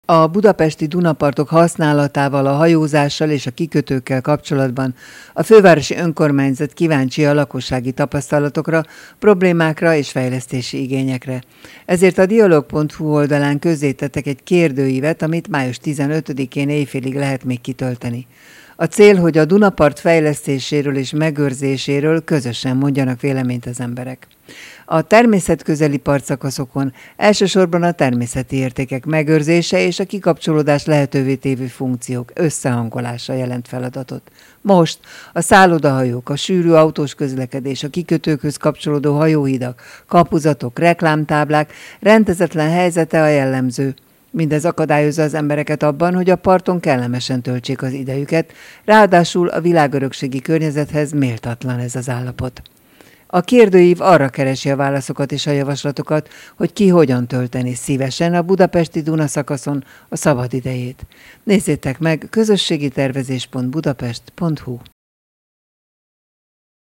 A budapesti Dunapartok használatával, a hajózással és a kikötőkkel kapcsolatban a fővárosi önkormányzat kíváncsi a lakossági tapasztalatokra, problémákra és fejlesztési igényekre. Ezért a dialog.hu oldalán közzétettek egy kérdőívet, amit május 15-én éjfélig lehet még kitölteni. A cél, hogy a Dunapart fejlesztéséről és megőrzéséről közösen mondjanak véleményt az emberek. A természetközeli partszakaszokon elsősorban a természeti értékek megőrzése és a kikapcsolódás lehetővé tévő funkciók összehangolása jelent feladatot. Most a szállodahajók, a sűrű autós közlekedés, a kikötőkhöz kapcsolódó hajóhidak, kapuzatok, reklámtáblák rendezetlen helyzete a jellemző. Mindez akadályozza az embereket abban, hogy a parton kellemesen töltsék az idejüket, ráadásul a világörökségi környezethez méltatlan ez az állapot. A kérdőív arra keresi a válaszokat és a javaslatokat, hogy ki hogyan tölteni szívesen a budapesti Duna szakaszon a szabadidejét. Nézzétek meg közösségitervezés.budapest.hu.